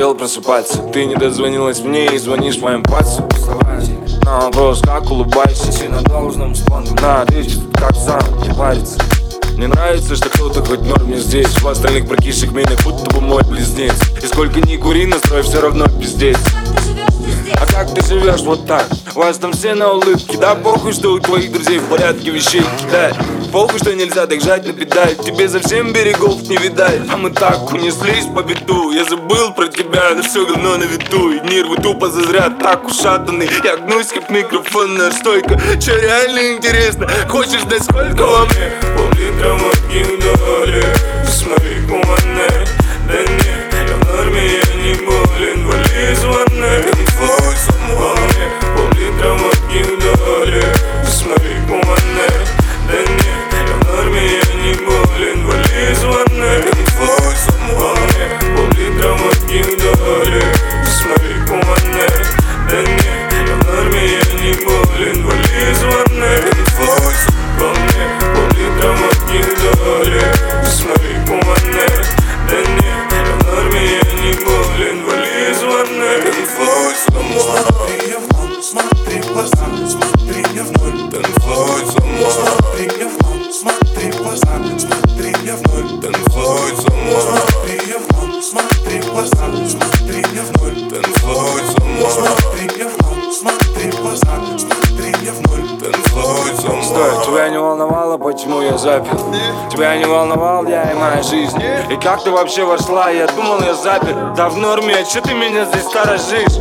хотел просыпаться. Ты не дозвонилась мне и звонишь моим пальцем. На вопрос, как улыбайся, и на должном спонду на ответит, как сам не парится. Мне нравится, что кто-то хоть норме здесь. В остальных прокисших меня будто бы мой близнец. И сколько ни кури, настрой все равно пиздец. А как ты живешь вот так? У вас там все на улыбке. Да похуй, что у твоих друзей в порядке вещей кидать. Похуй, что нельзя так жать на педаль. Тебе совсем берегов не видать. А мы так унеслись по беду. Я забыл про тебя, да все говно на виду. И нервы тупо зазря так ушатаны. Я гнусь как микрофонная стойка. Че реально интересно? Хочешь знать сколько во мне? Пол-литра водки вдали. Смотри, куманне. Да не, я в норме, я не болен. Вали из ванны. Твой самого мне. Пол-литра водки вдали. Смотри, куманне. Да не, я в норме, я не болен. Вали из ванны. Твой самого мне. Пол-литра водки вдали. Смотри, куманне. Да не, я в норме, я не болен. Вали из ванны. Твой самого мне. Пол-литра водки вдали. Смотри, куманне. Да не, я в норме, я не болен. Вали из ванны. Твой самого. Смотри в глаза, смотри мне в ноль. Твой самого. Смотри мне в ноль, смотри в глаза, смотри мне в ноль. Твой самого. Смотри мне в ноль, смотри в глаза, смотри мне в ноль. Твой самого. Смотри мне в ноль, смотри в глаза, смотри мне в ноль. Стой, тебя не волновало, почему я запер? Тебя не волновал я и моя жизнь. И как ты вообще вошла? Я думал, я запер. Да в норме, а че ты меня здесь сторожишь?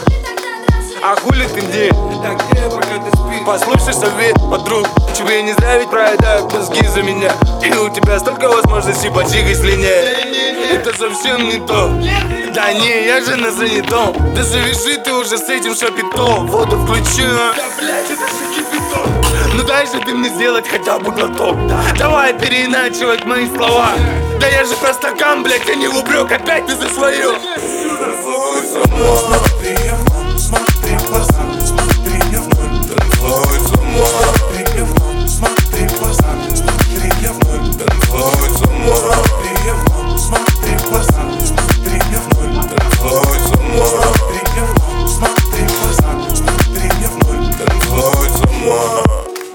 А хули ты где? Да где, пока ты спишь? Послушай совет, подруг. Тебе не зря ведь проедают мозги за меня. И у тебя столько возможностей поджигать слиняет. Это совсем не то. Да не, я же на занятом. Да завяжи ты уже с этим шапито. Воду включи. Да блять, это же кипяток. Ну дай же ты мне сделать хотя бы глоток. Давай переиначивать мои слова. Да я же про стакан, блять, а не в упрек. Опять ты за свое. Смотри мне в ноль, смотри в глаза, смотри мне в ноль. Смотри мне в ноль, смотри в глаза, смотри мне в ноль. Смотри мне в ноль, смотри в глаза, смотри мне в ноль. Смотри мне в ноль, смотри в глаза, смотри мне в ноль.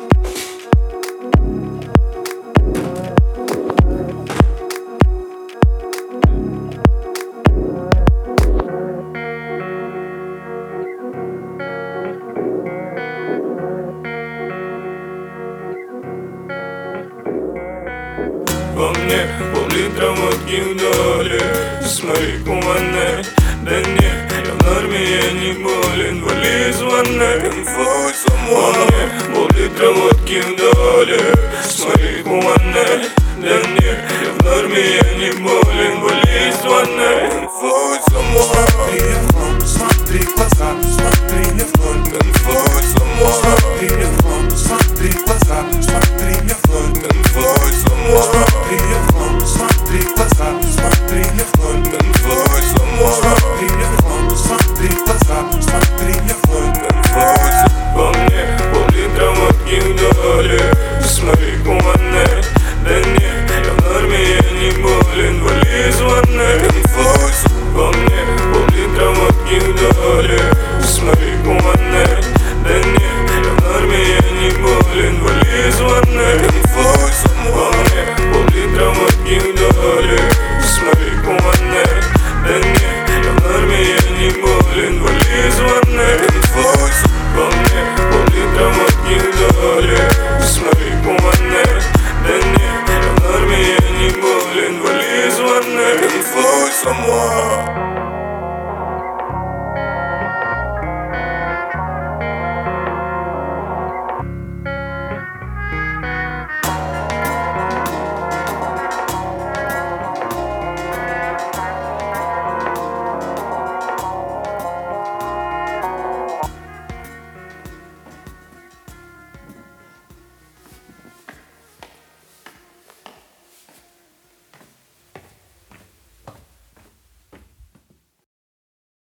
Во мне пол-литра водки вдали. Смотри, куманне. Да не, я в норме, я не болен. Вали из ванны. Во мне пол-литра водки вдали. Смотри, куманне. Да не, я в норме, я не болен. Вали из ванны. Смотри мне в ноль, смотри в глаза, смотри мне в ноль. Смотри мне в ноль, смотри в глаза, смотри мне в ноль. Смотри мне в ноль, смотри в глаза, смотри мне в ноль. Смотри мне в ноль, смотри в глаза, смотри мне в ноль. Во мне пол-литра водки вдали. Смотри, куманне. Да не, я в норме, я не болен. Вали из ванны. Во мне пол-литра водки вдали. Смотри, куманне. Да не, я в норме, я не болен. Вали из ванны. Во мне пол-литра водки вдали. Смотри, куманне. Да не, я в норме, я не болен. Вали из ванны.